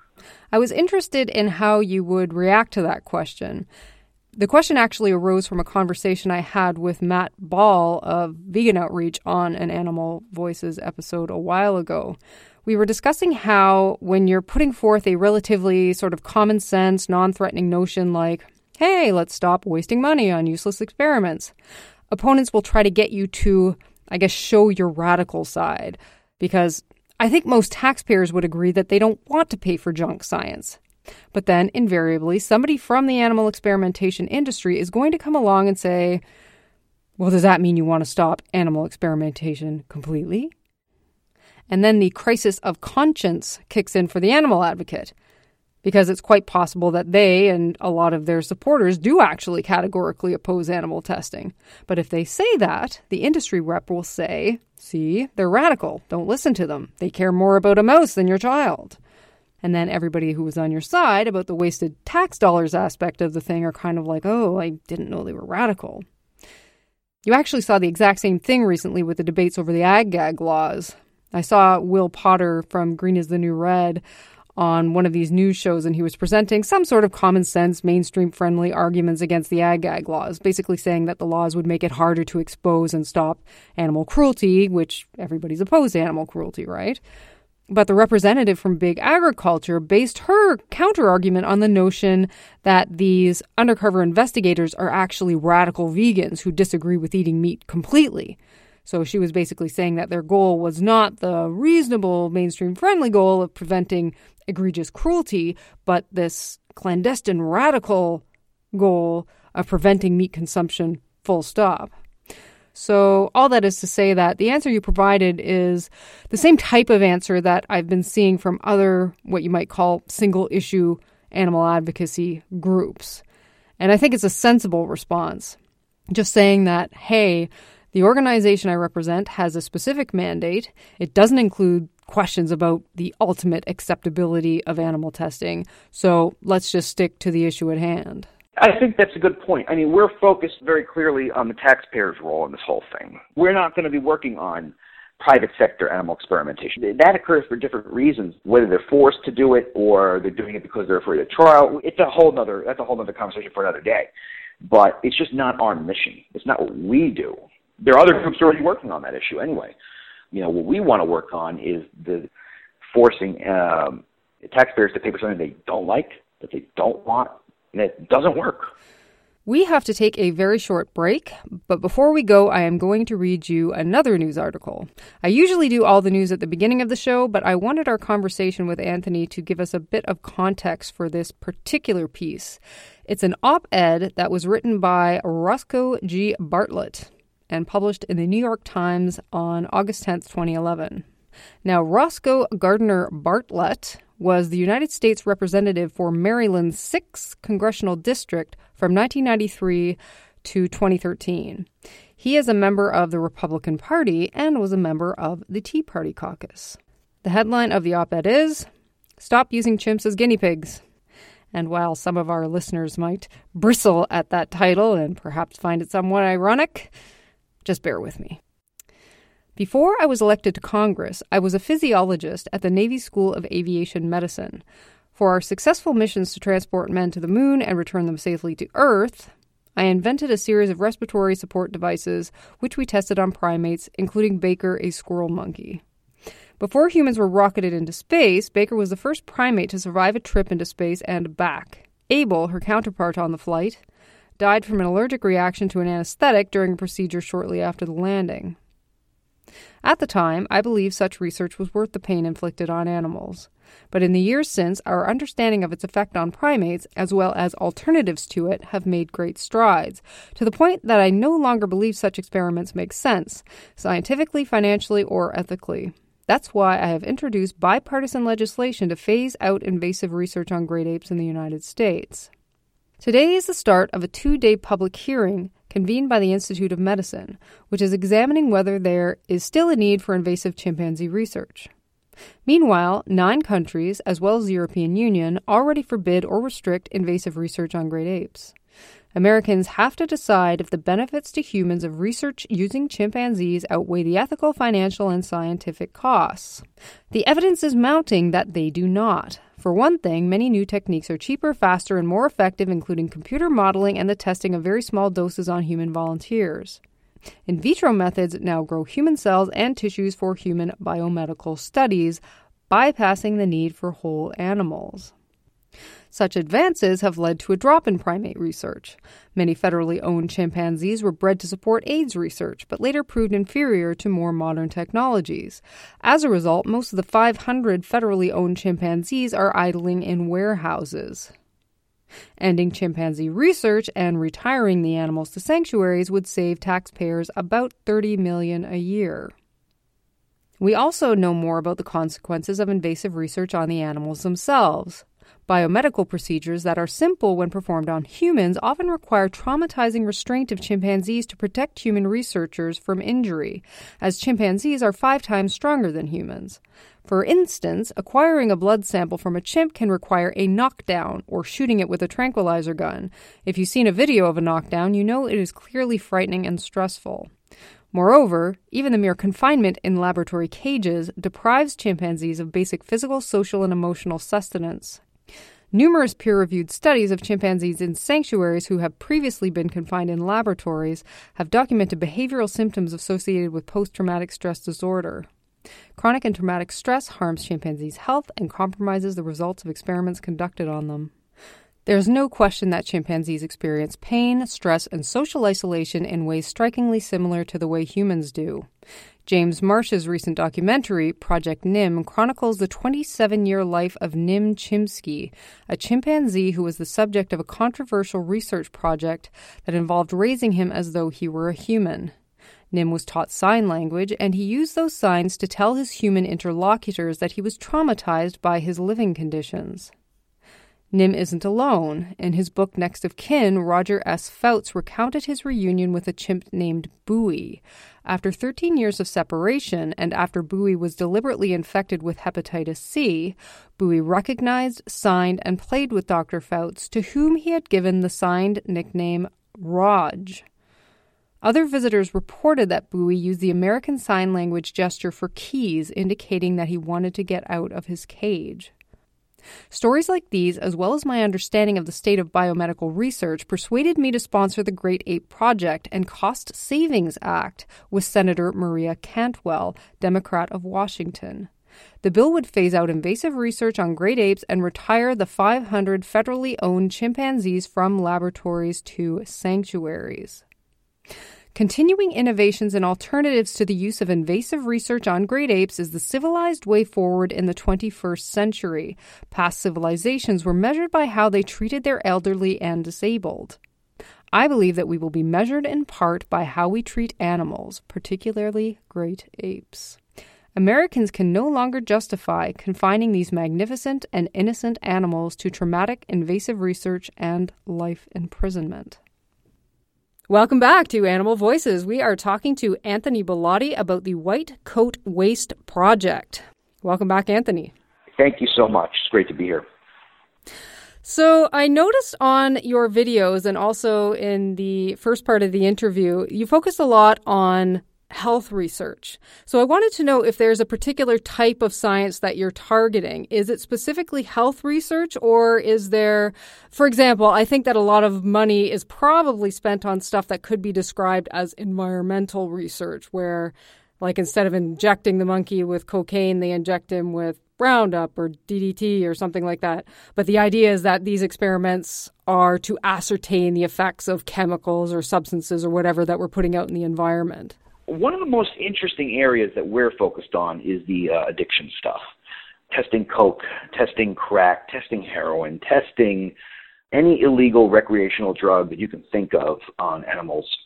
I was interested in how you would react to that question. The question actually arose from a conversation I had with Matt Ball of Vegan Outreach on an Animal Voices episode a while ago. We were discussing how when you're putting forth a relatively sort of common sense, non-threatening notion like, hey, let's stop wasting money on useless experiments, opponents will try to get you to, I guess, show your radical side. Because I think most taxpayers would agree that they don't want to pay for junk science. But then, invariably, somebody from the animal experimentation industry is going to come along and say, well, does that mean you want to stop animal experimentation completely? And then the crisis of conscience kicks in for the animal advocate, because it's quite possible that they and a lot of their supporters do actually categorically oppose animal testing. But if they say that, the industry rep will say, see, they're radical. Don't listen to them. They care more about a mouse than your child. And then everybody who was on your side about the wasted tax dollars aspect of the thing are kind of like, oh, I didn't know they were radical. You actually saw the exact same thing recently with the debates over the ag-gag laws. I saw Will Potter from Green is the New Red on one of these news shows, and he was presenting some sort of common sense, mainstream-friendly arguments against the ag-gag laws, basically saying that the laws would make it harder to expose and stop animal cruelty, which everybody's opposed to animal cruelty, right? But the representative from Big Agriculture based her counter-argument on the notion that these undercover investigators are actually radical vegans who disagree with eating meat completely. So she was basically saying that their goal was not the reasonable, mainstream-friendly goal of preventing egregious cruelty, but this clandestine, radical goal of preventing meat consumption full stop. So all that is to say that the answer you provided is the same type of answer that I've been seeing from other, what you might call, single-issue animal advocacy groups. And I think it's a sensible response. Just saying that, hey, the organization I represent has a specific mandate. It doesn't include questions about the ultimate acceptability of animal testing. So let's just stick to the issue at hand. I think that's a good point. I mean, we're focused very clearly on the taxpayer's role in this whole thing. We're not going to be working on private sector animal experimentation. That occurs for different reasons, whether they're forced to do it or they're doing it because they're afraid of trial. It's a whole nother, that's a whole other conversation for another day. But it's just not our mission. It's not what we do. There are other groups already working on that issue anyway. You know, what we want to work on is the forcing um, taxpayers to pay for something they don't like, that they don't want, and it doesn't work. We have to take a very short break, but before we go, I am going to read you another news article. I usually do all the news at the beginning of the show, but I wanted our conversation with Anthony to give us a bit of context for this particular piece. It's an op-ed that was written by Roscoe G. Bartlett and published in the New York Times on August tenth, twenty eleven. Now, Roscoe Gardner Bartlett was the United States representative for Maryland's sixth Congressional District from nineteen ninety-three to twenty thirteen. He is a member of the Republican Party and was a member of the Tea Party caucus. The headline of the op-ed is, "Stop Using Chimps as Guinea Pigs." And while some of our listeners might bristle at that title and perhaps find it somewhat ironic, just bear with me. Before I was elected to Congress, I was a physiologist at the Navy School of Aviation Medicine. For our successful missions to transport men to the moon and return them safely to Earth, I invented a series of respiratory support devices, which we tested on primates, including Baker, a squirrel monkey. Before humans were rocketed into space, Baker was the first primate to survive a trip into space and back. Abel, her counterpart on the flight, died from an allergic reaction to an anesthetic during a procedure shortly after the landing. At the time, I believed such research was worth the pain inflicted on animals. But in the years since, our understanding of its effect on primates, as well as alternatives to it, have made great strides, to the point that I no longer believe such experiments make sense, scientifically, financially, or ethically. That's why I have introduced bipartisan legislation to phase out invasive research on great apes in the United States. Today is the start of a two-day public hearing convened by the Institute of Medicine, which is examining whether there is still a need for invasive chimpanzee research. Meanwhile, nine countries, as well as the European Union, already forbid or restrict invasive research on great apes. Americans have to decide if the benefits to humans of research using chimpanzees outweigh the ethical, financial, and scientific costs. The evidence is mounting that they do not. For one thing, many new techniques are cheaper, faster, and more effective, including computer modeling and the testing of very small doses on human volunteers. In vitro methods now grow human cells and tissues for human biomedical studies, bypassing the need for whole animals. Such advances have led to a drop in primate research. Many federally owned chimpanzees were bred to support AIDS research, but later proved inferior to more modern technologies. As a result, most of the five hundred federally owned chimpanzees are idling in warehouses. Ending chimpanzee research and retiring the animals to sanctuaries would save taxpayers about thirty million dollars a year. We also know more about the consequences of invasive research on the animals themselves. Biomedical procedures that are simple when performed on humans often require traumatizing restraint of chimpanzees to protect human researchers from injury, as chimpanzees are five times stronger than humans. For instance, acquiring a blood sample from a chimp can require a knockdown or shooting it with a tranquilizer gun. If you've seen a video of a knockdown, you know it is clearly frightening and stressful. Moreover, even the mere confinement in laboratory cages deprives chimpanzees of basic physical, social, and emotional sustenance. Numerous peer-reviewed studies of chimpanzees in sanctuaries who have previously been confined in laboratories have documented behavioral symptoms associated with post-traumatic stress disorder. Chronic and traumatic stress harms chimpanzees' health and compromises the results of experiments conducted on them. There is no question that chimpanzees experience pain, stress, and social isolation in ways strikingly similar to the way humans do. James Marsh's recent documentary, Project Nim, chronicles the twenty-seven-year life of Nim Chimpsky, a chimpanzee who was the subject of a controversial research project that involved raising him as though he were a human. Nim was taught sign language, and he used those signs to tell his human interlocutors that he was traumatized by his living conditions. Nim isn't alone. In his book Next of Kin, Roger S. Fouts recounted his reunion with a chimp named Bowie. After thirteen years of separation, and after Bowie was deliberately infected with hepatitis C, Bowie recognized, signed, and played with Doctor Fouts, to whom he had given the signed nickname Raj. Other visitors reported that Bowie used the American Sign Language gesture for keys, indicating that he wanted to get out of his cage. Stories like these, as well as my understanding of the state of biomedical research, persuaded me to sponsor the Great Ape Project and Cost Savings Act with Senator Maria Cantwell, Democrat of Washington. The bill would phase out invasive research on great apes and retire the five hundred federally owned chimpanzees from laboratories to sanctuaries. Continuing innovations and alternatives to the use of invasive research on great apes is the civilized way forward in the twenty-first century. Past civilizations were measured by how they treated their elderly and disabled. I believe that we will be measured in part by how we treat animals, particularly great apes. Americans can no longer justify confining these magnificent and innocent animals to traumatic, invasive research and life imprisonment. Welcome back to Animal Voices. We are talking to Anthony Bellotti about the White Coat Waste Project. Welcome back, Anthony. Thank you so much. It's great to be here. So I noticed on your videos and also in the first part of the interview, you focused a lot on health research. So I wanted to know if there's a particular type of science that you're targeting. Is it specifically health research, or is there, for example, I think that a lot of money is probably spent on stuff that could be described as environmental research, where like instead of injecting the monkey with cocaine, they inject him with Roundup or D D T or something like that. But the idea is that these experiments are to ascertain the effects of chemicals or substances or whatever that we're putting out in the environment. One of the most interesting areas that we're focused on is the uh, addiction stuff. Testing coke, testing crack, testing heroin, testing any illegal recreational drug that you can think of on animals.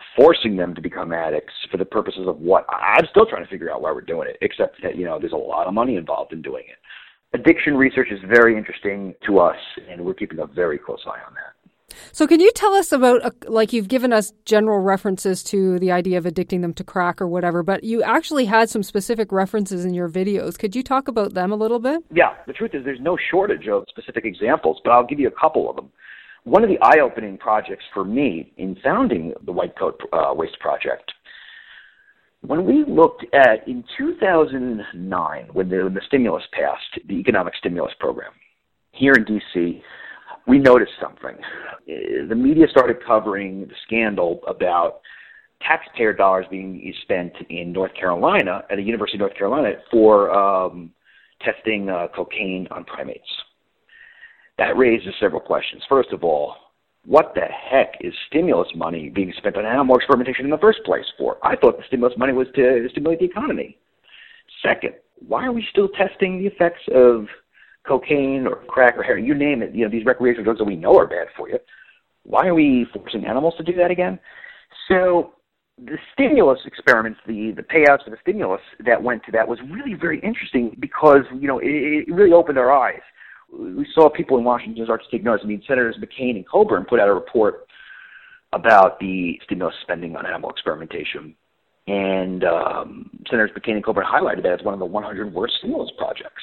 forcing them to become addicts for the purposes of what? I'm still trying to figure out why we're doing it, except that, you know, there's a lot of money involved in doing it. Addiction research is very interesting to us, and we're keeping a very close eye on that. So can you tell us about, uh, like you've given us general references to the idea of addicting them to crack or whatever, but you actually had some specific references in your videos. Could you talk about them a little bit? Yeah, the truth is there's no shortage of specific examples, but I'll give you a couple of them. One of the eye-opening projects for me in founding the White Coat uh, Waste Project, when we looked at, in two thousand nine, when the, when the stimulus passed, the economic stimulus program, here in D C, we noticed something. The media started covering the scandal about taxpayer dollars being spent in North Carolina, at the University of North Carolina, for um, testing uh, cocaine on primates. That raises several questions. First of all, what the heck is stimulus money being spent on animal experimentation in the first place for? I thought the stimulus money was to stimulate the economy. Second, why are we still testing the effects of cocaine or crack or heroin, you name it, you know, these recreational drugs that we know are bad for you? Why are we forcing animals to do that again? So the stimulus experiments, the, the payouts for the stimulus that went to that was really very interesting because, you know, it, it really opened our eyes. We saw people in Washington start to take notice. I mean, Senators McCain and Coburn put out a report about the stimulus spending on animal experimentation. And um, Senators McCain and Coburn highlighted that as one of the one hundred worst stimulus projects.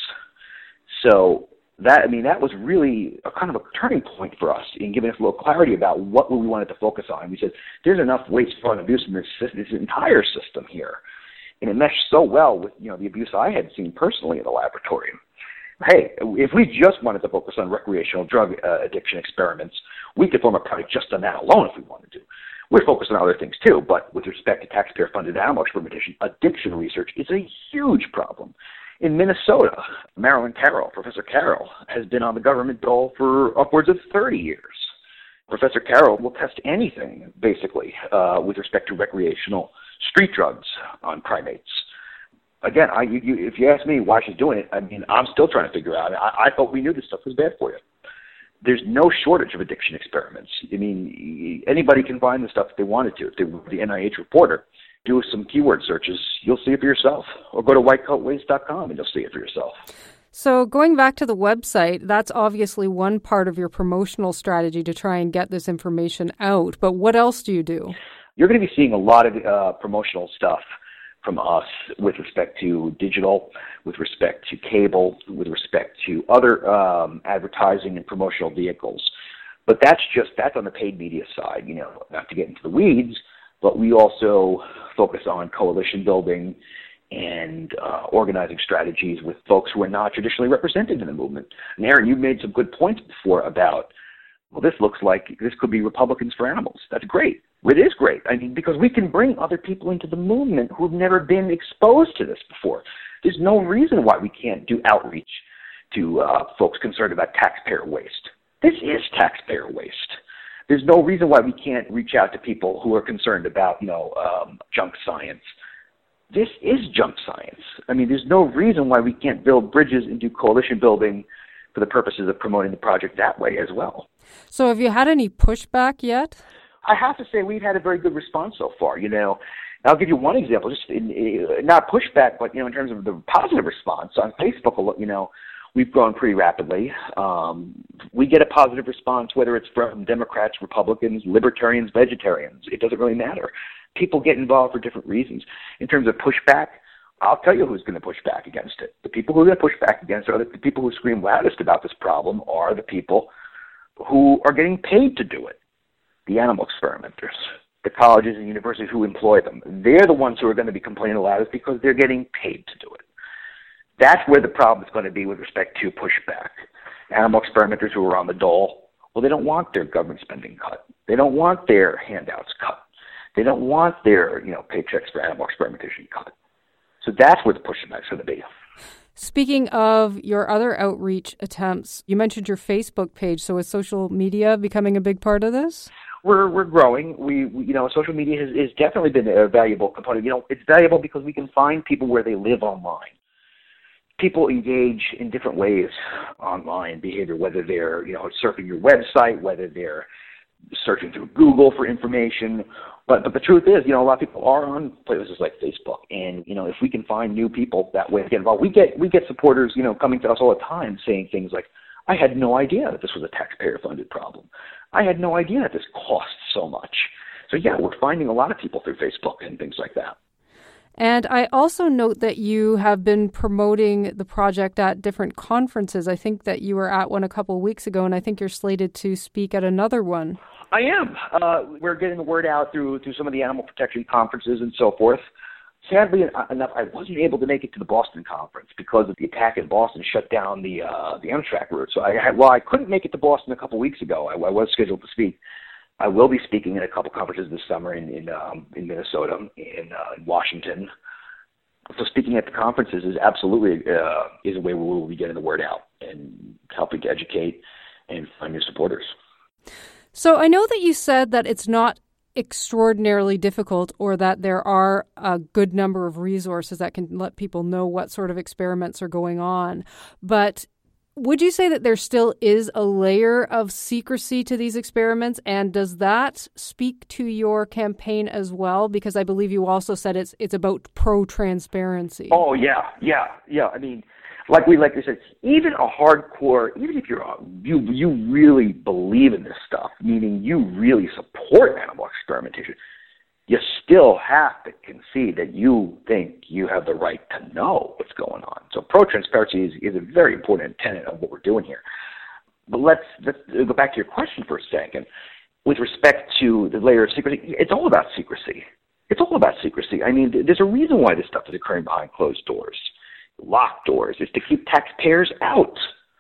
So that, I mean, that was really a kind of a turning point for us in giving us a little clarity about what we wanted to focus on. We said, there's enough waste, fraud, and abuse in this, this entire system here. And it meshed so well with, you know, the abuse I had seen personally in the laboratory. Hey, if we just wanted to focus on recreational drug uh, addiction experiments, we could form a project just on that alone if we wanted to. We're focused on other things too, but with respect to taxpayer-funded animal experimentation, addiction research is a huge problem. In Minnesota, Marilyn Carroll, Professor Carroll, has been on the government dole for upwards of thirty years. Professor Carroll will test anything, basically, uh, with respect to recreational street drugs on primates. Again, I, you, you, if you ask me why she's doing it, I mean, I'm still trying to figure out. I, I thought we knew this stuff was bad for you. There's no shortage of addiction experiments. I mean, anybody can find the stuff if they wanted to. If they were the N I H reporter, do some keyword searches, you'll see it for yourself. Or go to white coat waste dot com and you'll see it for yourself. So going back to the website, that's obviously one part of your promotional strategy to try and get this information out. But what else do you do? You're going to be seeing a lot of uh, promotional stuff from us with respect to digital, with respect to cable, with respect to other um, advertising and promotional vehicles. But that's just, that's on the paid media side, you know, not to get into the weeds, but we also focus on coalition building and uh, organizing strategies with folks who are not traditionally represented in the movement. And Aaron, you made some good points before about, well, this looks like this could be Republicans for Animals. That's great. It is great. I mean, because we can bring other people into the movement who've never been exposed to this before. There's no reason why we can't do outreach to uh, folks concerned about taxpayer waste. This is taxpayer waste. There's no reason why we can't reach out to people who are concerned about, you know, um, junk science. This is junk science. I mean, there's no reason why we can't build bridges and do coalition building for the purposes of promoting the project that way as well. So have you had any pushback yet? I have to say we've had a very good response so far. You know, I'll give you one example, just in, in, not pushback, but, you know, in terms of the positive response on Facebook, you know, we've grown pretty rapidly. Um, we get a positive response, whether it's from Democrats, Republicans, libertarians, vegetarians. It doesn't really matter. People get involved for different reasons. In terms of pushback, I'll tell you who's going to push back against it. The people who are going to push back against it, or the people who scream loudest about this problem, are the people who are getting paid to do it. The animal experimenters, the colleges and universities who employ them. They're the ones who are going to be complaining the loudest because they're getting paid to do it. That's where the problem is going to be with respect to pushback. Animal experimenters who are on the dole, well, they don't want their government spending cut. They don't want their handouts cut. They don't want their, you know, paychecks for animal experimentation cut. So that's where the pushback is going to be. Speaking of your other outreach attempts, you mentioned your Facebook page. So is social media becoming a big part of this? We're we're growing. We, we you know, social media has, has definitely been a valuable component. You know, it's valuable because we can find people where they live online. People engage in different ways online behavior, whether they're, you know, surfing your website, whether they're searching through Google for information, But but the truth is, you know, a lot of people are on places like Facebook, and you know, if we can find new people that way to get involved, we get we get supporters, you know, coming to us all the time saying things like, "I had no idea that this was a taxpayer-funded problem. I had no idea that this costs so much." So yeah, we're finding a lot of people through Facebook and things like that. And I also note that you have been promoting the project at different conferences. I think that you were at one a couple of weeks ago, and I think you're slated to speak at another one. I am. Uh, we're getting the word out through through some of the animal protection conferences and so forth. Sadly enough, I wasn't able to make it to the Boston conference because of the attack in Boston shut down the uh, the Amtrak route. So I had, while I couldn't make it to Boston a couple weeks ago, I, I was scheduled to speak. I will be speaking at a couple conferences this summer in in, um, in Minnesota, in, uh, in Washington. So speaking at the conferences is absolutely uh, is a way where we will be getting the word out and helping to educate and find new supporters. So I know that you said that it's not extraordinarily difficult, or that there are a good number of resources that can let people know what sort of experiments are going on. But would you say that there still is a layer of secrecy to these experiments? And does that speak to your campaign as well? Because I believe you also said it's it's about pro-transparency. Oh, yeah, yeah, yeah. I mean, like we like we said, even a hardcore, even if you're a, you you really believe in this stuff, meaning you really support animal experimentation, you still have to concede that you think you have the right to know what's going on. So pro-transparency is, is a very important tenet of what we're doing here. But let's, let's go back to your question for a second. With respect to the layer of secrecy, it's all about secrecy. It's all about secrecy. I mean, there's a reason why this stuff is occurring behind closed doors. Locked doors is to keep taxpayers out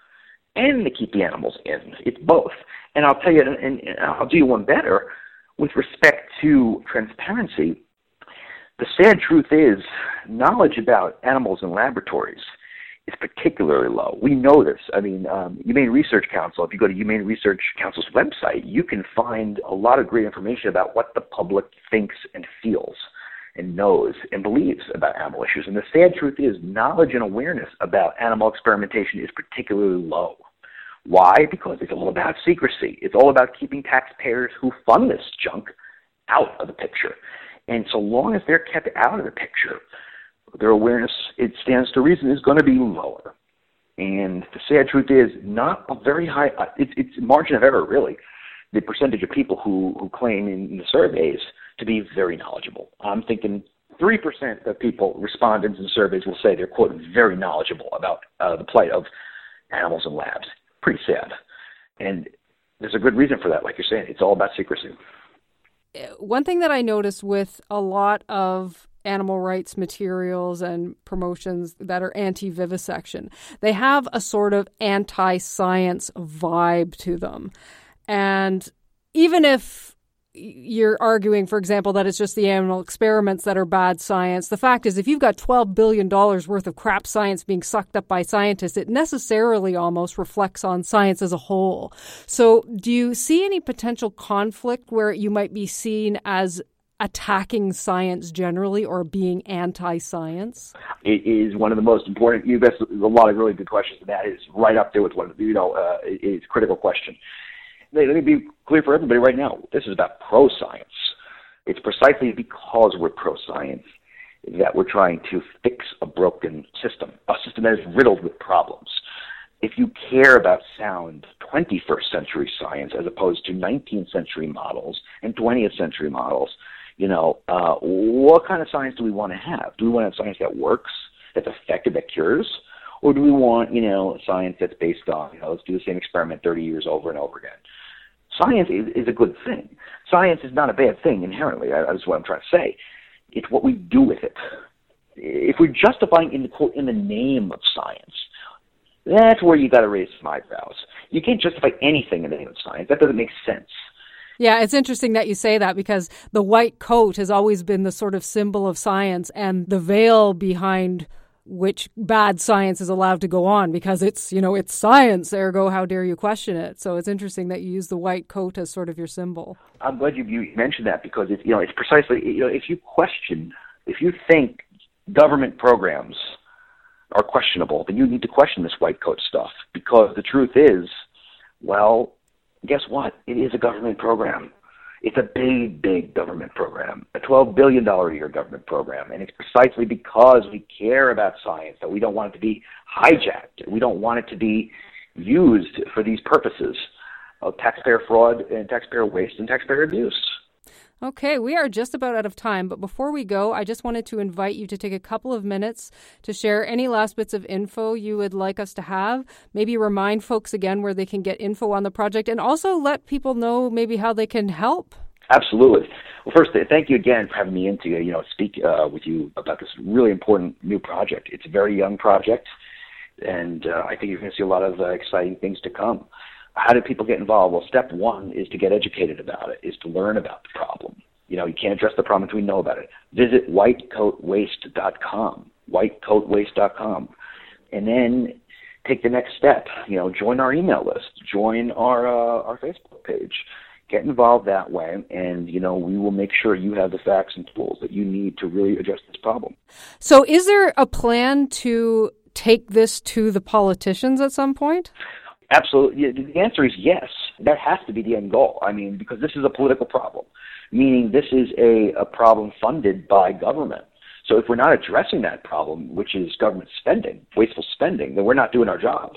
and to keep the animals in. It's both. And I'll tell you, and I'll do you one better. With respect to transparency, the sad truth is knowledge about animals in laboratories is particularly low. We know this. I mean, um, Humane Research Council, if you go to Humane Research Council's website, you can find a lot of great information about what the public thinks and feels and knows and believes about animal issues. And the sad truth is knowledge and awareness about animal experimentation is particularly low. Why? Because it's all about secrecy. It's all about keeping taxpayers who fund this junk out of the picture. And so long as they're kept out of the picture, their awareness, it stands to reason, is going to be lower. And the sad truth is not a very high, it's, it's margin of error, really, the percentage of people who, who claim in the surveys to be very knowledgeable. I'm thinking three percent of people, respondents in surveys, will say they're, quote, very knowledgeable about uh, the plight of animals in labs. Pretty sad. And there's a good reason for that. Like you're saying, it's all about secrecy. One thing that I noticed with a lot of animal rights materials and promotions that are anti-vivisection, they have a sort of anti-science vibe to them. And even if you're arguing, for example, that it's just the animal experiments that are bad science, the fact is if you've got twelve billion dollars worth of crap science being sucked up by scientists, it necessarily almost reflects on science as a whole. So do you see any potential conflict where you might be seen as attacking science generally or being anti-science? It is one of the most important. You've asked a lot of really good questions, and that is right up there with one of the, you know, uh, it's a critical question. Let me be clear for everybody right now. This is about pro-science. It's precisely because we're pro-science that we're trying to fix a broken system, a system that is riddled with problems. If you care about sound twenty-first century science as opposed to nineteenth century models and twentieth century models, you know, uh, what kind of science do we want to have? Do we want to have science that works, that's effective, that cures? Or do we want, you know, science that's based on, you know, let's do the same experiment thirty years over and over again? Science is, is a good thing. Science is not a bad thing inherently. That's what I'm trying to say. It's what we do with it. If we're justifying in the quote in the name of science, that's where you got to raise some eyebrows. You can't justify anything in the name of science. That doesn't make sense. Yeah, it's interesting that you say that because the white coat has always been the sort of symbol of science and the veil behind which bad science is allowed to go on because it's, you know, it's science, ergo how dare you question it. So it's interesting that you use the white coat as sort of your symbol. I'm glad you, you mentioned that because it's, you know, it's precisely, you know, if you question, if you think government programs are questionable, then you need to question this white coat stuff because the truth is, well, guess what? It is a government program. It's a big, big government program, a twelve billion dollars a year government program. And it's precisely because we care about science that we don't want it to be hijacked. We don't want it to be used for these purposes of taxpayer fraud and taxpayer waste and taxpayer abuse. Okay, we are just about out of time, but before we go, I just wanted to invite you to take a couple of minutes to share any last bits of info you would like us to have, maybe remind folks again where they can get info on the project, and also let people know maybe how they can help. Absolutely. Well, first, thank you again for having me in to you know, speak uh, with you about this really important new project. It's a very young project, and uh, I think you're going to see a lot of uh, exciting things to come. How do people get involved? Well, step one is to get educated about it, is to learn about the problem. You know, you can't address the problem until we know about it. Visit white coat waste dot com, white coat waste dot com, and then take the next step. You know, join our email list, join our uh, our Facebook page. Get involved that way, and, you know, we will make sure you have the facts and tools that you need to really address this problem. So is there a plan to take this to the politicians at some point? Absolutely. The answer is yes. That has to be the end goal. I mean, because this is a political problem, meaning this is a, a problem funded by government. So if we're not addressing that problem, which is government spending, wasteful spending, then we're not doing our job.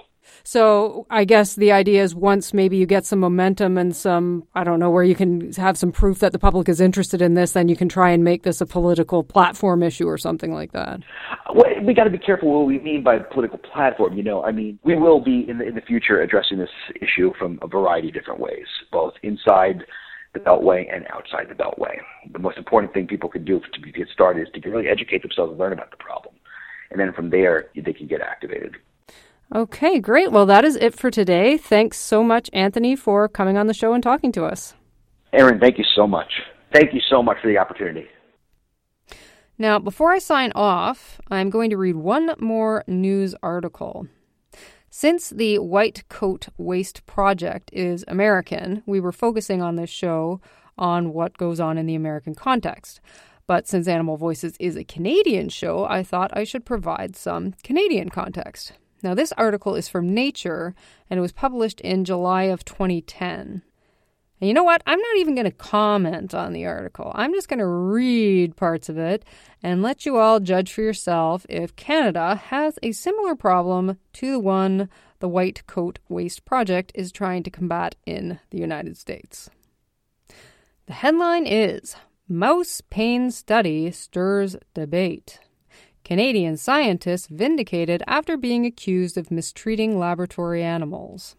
So I guess the idea is once maybe you get some momentum and some, I don't know, where you can have some proof that the public is interested in this, then you can try and make this a political platform issue or something like that. Well, we got to be careful what we mean by political platform. You know, I mean, we will be in the, in the future addressing this issue from a variety of different ways, both inside the Beltway and outside the Beltway. The most important thing people can do to get started is to really educate themselves and learn about the problem. And then from there, they can get activated. Okay, great. Well, that is it for today. Thanks so much, Anthony, for coming on the show and talking to us. Aaron, thank you so much. Thank you so much for the opportunity. Now, before I sign off, I'm going to read one more news article. Since the White Coat Waste Project is American, we were focusing on this show on what goes on in the American context. But since Animal Voices is a Canadian show, I thought I should provide some Canadian context. Now, this article is from Nature, and it was published in July of twenty ten. And you know what? I'm not even going to comment on the article. I'm just going to read parts of it and let you all judge for yourself if Canada has a similar problem to the one the White Coat Waste Project is trying to combat in the United States. The headline is, Mouse Pain Study Stirs Debate. Canadian scientists vindicated after being accused of mistreating laboratory animals.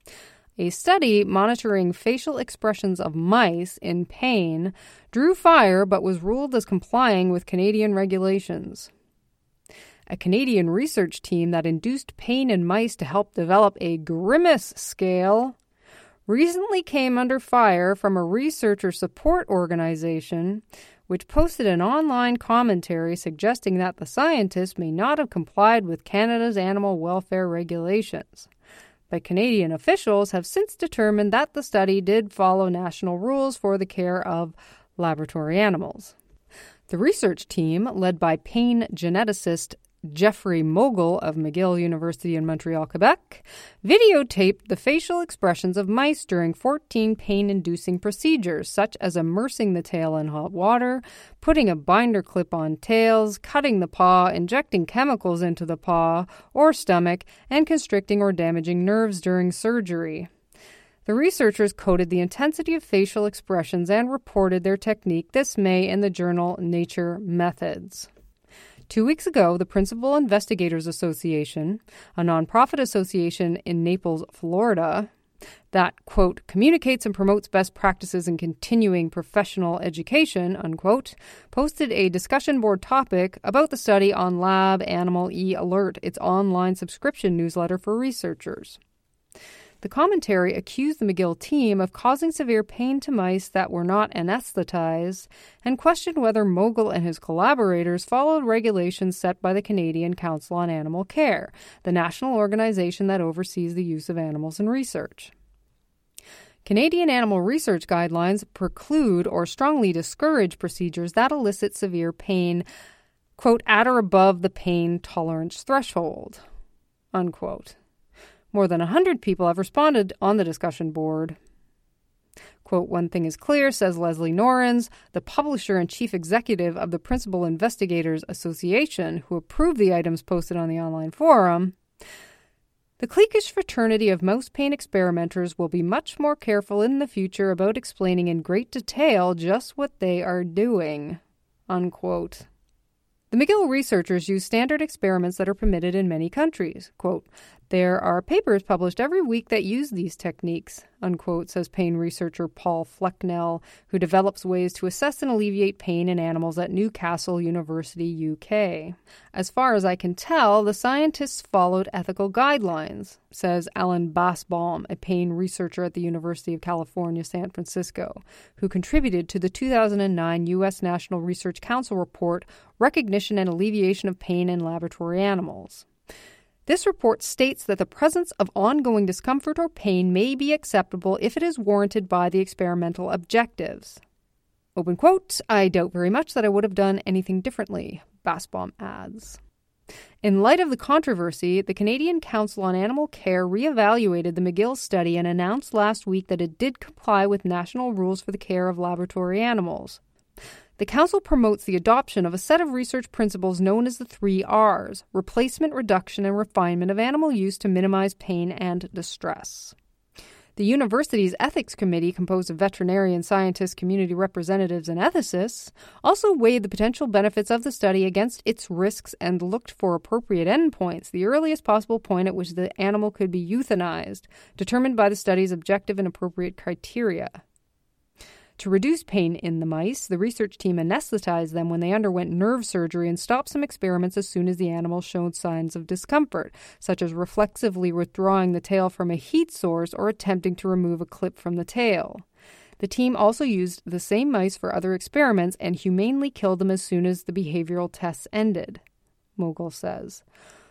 A study monitoring facial expressions of mice in pain drew fire but was ruled as complying with Canadian regulations. A Canadian research team that induced pain in mice to help develop a grimace scale recently came under fire from a researcher support organization which posted an online commentary suggesting that the scientists may not have complied with Canada's animal welfare regulations. But Canadian officials have since determined that the study did follow national rules for the care of laboratory animals. The research team, led by pain geneticist Jeffrey Mogul of McGill University in Montreal, Quebec, videotaped the facial expressions of mice during fourteen pain-inducing procedures, such as immersing the tail in hot water, putting a binder clip on tails, cutting the paw, injecting chemicals into the paw or stomach, and constricting or damaging nerves during surgery. The researchers coded the intensity of facial expressions and reported their technique this May in the journal Nature Methods. Two weeks ago, the Principal Investigators Association, a nonprofit association in Naples, Florida, that, quote, communicates and promotes best practices in continuing professional education, unquote, posted a discussion board topic about the study on Lab Animal E-Alert, its online subscription newsletter for researchers. The commentary accused the McGill team of causing severe pain to mice that were not anesthetized and questioned whether Mogul and his collaborators followed regulations set by the Canadian Council on Animal Care, the national organization that oversees the use of animals in research. Canadian animal research guidelines preclude or strongly discourage procedures that elicit severe pain, quote, at or above the pain tolerance threshold, unquote. More than one hundred people have responded on the discussion board. Quote, "One thing is clear," says Leslie Norrens, the publisher and chief executive of the Principal Investigators Association, who approved the items posted on the online forum. "The cliquish fraternity of mouse pain experimenters will be much more careful in the future about explaining in great detail just what they are doing." Unquote. The McGill researchers use standard experiments that are permitted in many countries. Quote, "There are papers published every week that use these techniques," unquote, says pain researcher Paul Flecknell, who develops ways to assess and alleviate pain in animals at Newcastle University, U K. "As far as I can tell, the scientists followed ethical guidelines," says Alan Basbaum, a pain researcher at the University of California, San Francisco, who contributed to the two thousand nine U S National Research Council report, Recognition and Alleviation of Pain in Laboratory Animals. This report states that the presence of ongoing discomfort or pain may be acceptable if it is warranted by the experimental objectives. Open quote, "I doubt very much that I would have done anything differently," Basbaum adds. In light of the controversy, the Canadian Council on Animal Care reevaluated the McGill study and announced last week that it did comply with national rules for the care of laboratory animals. The Council promotes the adoption of a set of research principles known as the three R's: replacement, reduction, and refinement of animal use to minimize pain and distress. The university's ethics committee, composed of veterinarian scientists, community representatives, and ethicists, also weighed the potential benefits of the study against its risks and looked for appropriate endpoints, the earliest possible point at which the animal could be euthanized, determined by the study's objective and appropriate criteria. To reduce pain in the mice, the research team anesthetized them when they underwent nerve surgery and stopped some experiments as soon as the animal showed signs of discomfort, such as reflexively withdrawing the tail from a heat source or attempting to remove a clip from the tail. The team also used the same mice for other experiments and humanely killed them as soon as the behavioral tests ended, Mogul says.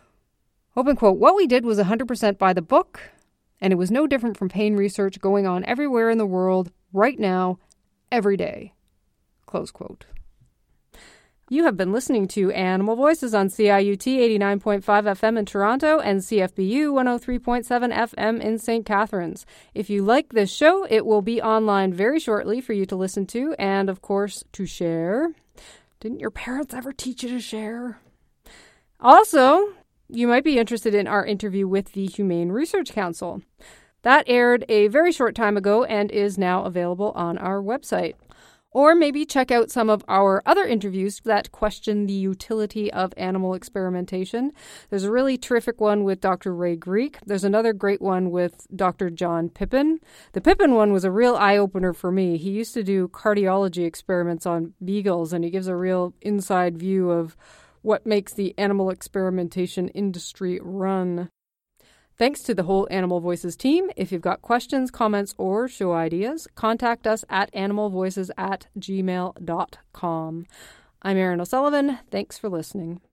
Open quote, "What we did was one hundred percent by the book, and it was no different from pain research going on everywhere in the world right now, every day." Close quote. You have been listening to Animal Voices on C I U T eighty-nine point five F M in Toronto and C F B U one oh three point seven F M in Saint Catharines. If you like this show, it will be online very shortly for you to listen to and, of course, to share. Didn't your parents ever teach you to share? Also, you might be interested in our interview with the Humane Research Council. That aired a very short time ago and is now available on our website. Or maybe check out some of our other interviews that question the utility of animal experimentation. There's a really terrific one with Doctor Ray Greek. There's another great one with Doctor John Pippin. The Pippin one was a real eye-opener for me. He used to do cardiology experiments on beagles, and he gives a real inside view of what makes the animal experimentation industry run. Thanks to the whole Animal Voices team. If you've got questions, comments, or show ideas, contact us at animalvoices at gmail dot com. I'm Erin O'Sullivan. Thanks for listening.